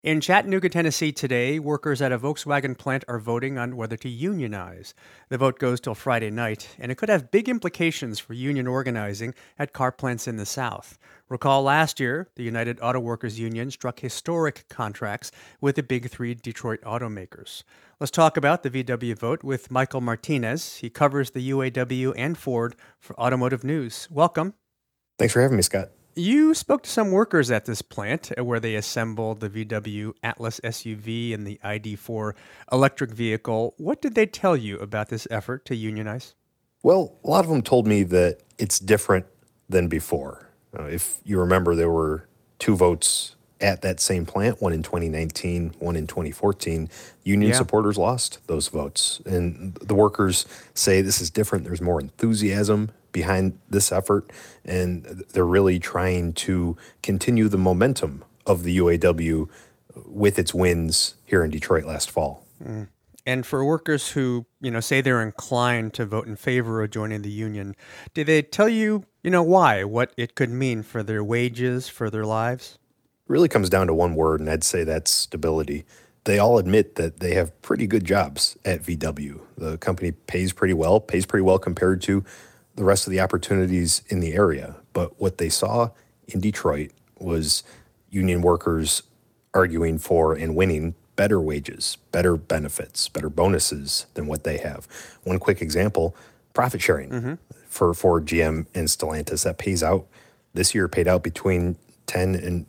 In Chattanooga, Tennessee today, workers at a Volkswagen plant are voting on whether to unionize. The vote goes till Friday night, and it could have big implications for union organizing at car plants in the South. Recall last year, the United Auto Workers Union struck historic contracts with the big three Detroit automakers. Let's talk about the VW vote with Michael Martinez. He covers the UAW and Ford for Automotive News. Welcome. Thanks for having me, Scott. You spoke to some workers at this plant where they assembled the VW Atlas SUV and the ID4 electric vehicle. What did they tell you about this effort to unionize? Well, a lot of them told me that it's different than before. If you remember, there were two votes at that same plant, one in 2019, one in 2014. Union supporters lost those votes. And the workers say this is different. There's more enthusiasm behind this effort, and they're really trying to continue the momentum of the UAW with its wins here in Detroit last fall. And for workers who, say they're inclined to vote in favor of joining the union, did they tell you, why, what it could mean for their wages, for their lives? It really comes down to one word, and I'd say that's stability. They all admit that they have pretty good jobs at VW. The company pays pretty well compared to the rest of the opportunities in the area. But what they saw in Detroit was union workers arguing for and winning better wages, better benefits, better bonuses than what they have. One quick example, profit sharing for Ford, GM, and Stellantis that paid out between $10,000 and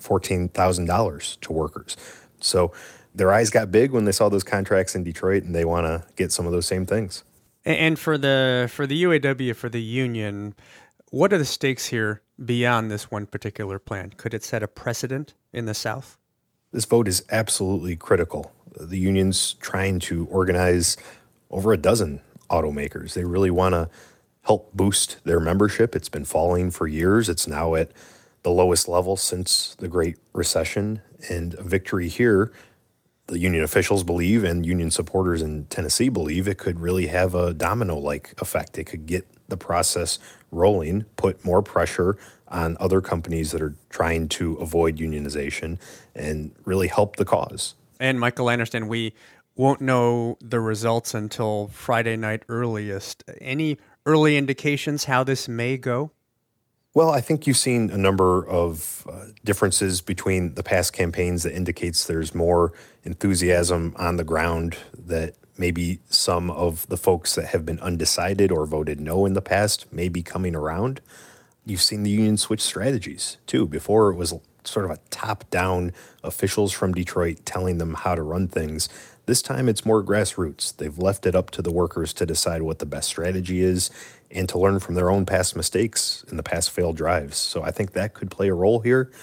$14,000 to workers. So their eyes got big when they saw those contracts in Detroit, and they want to get some of those same things. And for the UAW, for the union, what are the stakes here beyond this one particular plan? Could it set a precedent in the South? This vote is absolutely critical. The union's trying to organize over a dozen automakers. They really want to help boost their membership. It's been falling for years. It's now at the lowest level since the Great Recession. And a victory here, the union officials believe, and union supporters in Tennessee believe, it could really have a domino-like effect. It could get the process rolling, put more pressure on other companies that are trying to avoid unionization, and really help the cause. And Michael, I understand we won't know the results until Friday night earliest. Any early indications how this may go? Well, I think you've seen a number of differences between the past campaigns that indicates there's more enthusiasm on the ground, that maybe some of the folks that have been undecided or voted no in the past may be coming around. You've seen the union switch strategies, too. Before, it was sort of a top-down officials from Detroit telling them how to run things. This time, it's more grassroots. They've left it up to the workers to decide what the best strategy is and to learn from their own past mistakes and the past failed drives. So I think that could play a role here.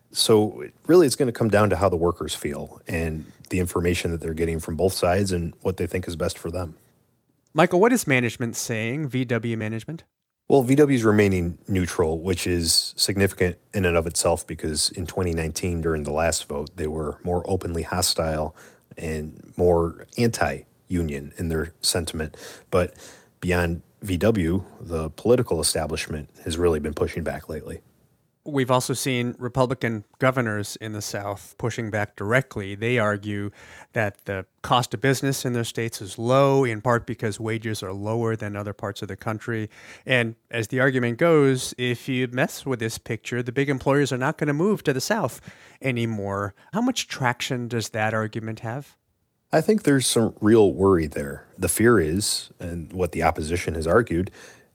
So really, it's going to come down to how the workers feel and the information that they're getting from both sides and what they think is best for them. Michael, what is management saying, VW management? Well, VW is remaining neutral, which is significant in and of itself because in 2019, during the last vote, they were more openly hostile and more anti-union in their sentiment. But beyond VW, the political establishment has really been pushing back lately. We've also seen Republican governors in the South pushing back directly. They argue that the cost of business in their states is low, in part because wages are lower than other parts of the country. And as the argument goes, if you mess with this picture, the big employers are not going to move to the South anymore. How much traction does that argument have? I think there's some real worry there. The fear is, and what the opposition has argued,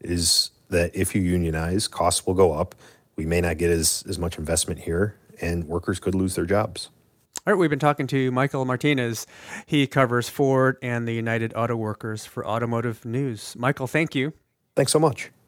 is that if you unionize, costs will go up. We may not get as much investment here, and workers could lose their jobs. All right, we've been talking to Michael Martinez. He covers Ford and the United Auto Workers for Automotive News. Michael, thank you. Thanks so much.